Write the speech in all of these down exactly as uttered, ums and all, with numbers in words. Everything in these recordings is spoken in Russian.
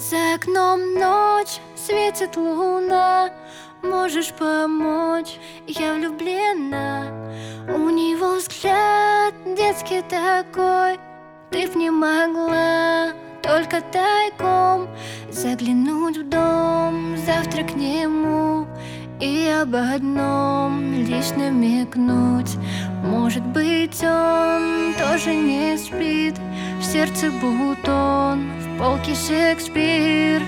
За окном ночь, светит луна. Можешь помочь, я влюблена. У него взгляд детский такой. Ты б не могла только тайком заглянуть в дом завтра к нему и об одном лишь намекнуть. Может быть, он тоже не спит. В сердце бутон, в полке Шекспир.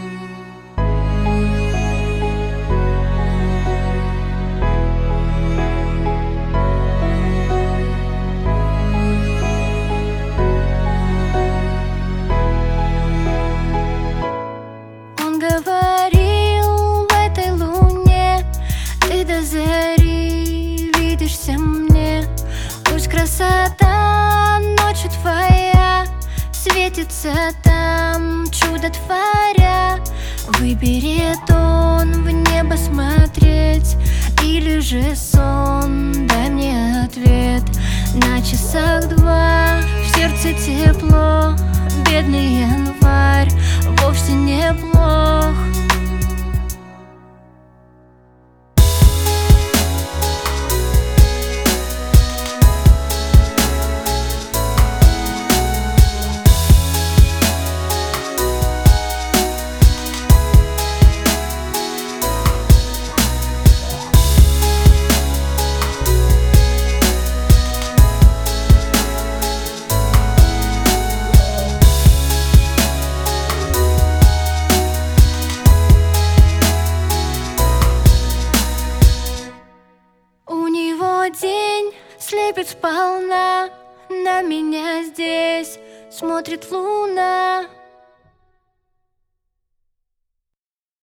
Он говорил в этой луне: ты до зари видишься мне. Пусть красота ночью твоя светится там, чудо творя. Выберет он в небо смотреть или же сон? Дай мне ответ. На часах два, в сердце тепло. Бедный январь вовсе не плох. День слепит сполна, на меня здесь смотрит луна.